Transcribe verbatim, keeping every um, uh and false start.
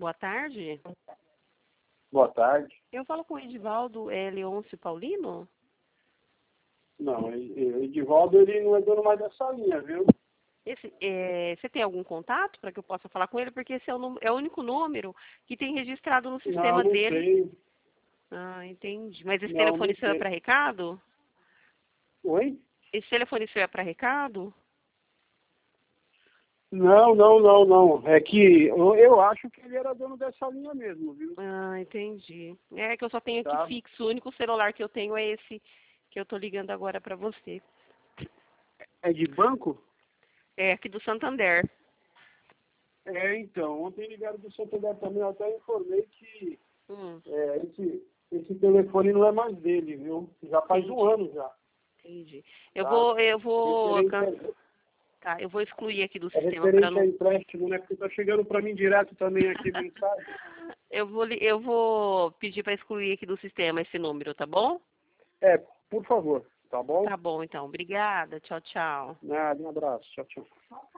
Boa tarde. Boa tarde. Eu falo com o Edivaldo é, Leôncio Paulino? Não, o Edivaldo ele não é dono mais dessa linha, viu? Esse, é, você tem algum contato para que eu possa falar com ele? Porque esse é o, nú- é o único número que tem registrado no sistema Não, não dele. tenho. Ah, entendi. Mas esse Não, telefone não seu é tenho. para recado? Oi? Esse telefone seu é para recado? Não, não, não, não. É que eu, eu acho que ele era dono dessa linha mesmo, viu? Ah, entendi. É que eu só tenho aqui Tá? fixo. O único celular que eu tenho é esse que eu tô ligando agora para você. É de banco? É aqui do Santander. É, então. Ontem ligaram do Santander também, eu até informei que Hum, é, esse, esse telefone não é mais dele, viu? Já faz um ano já. entendi. Eu Tá? vou, eu vou, Referente a, tá, eu vou excluir aqui do é sistema para referente a não. empréstimo, né? Porque tá chegando para mim direto também aqui mensagem. Eu vou, li- eu vou pedir para excluir aqui do sistema esse número, tá bom? É, por favor, tá bom? Tá bom, então. Obrigada. Tchau, tchau. Nada, um abraço. Tchau, tchau.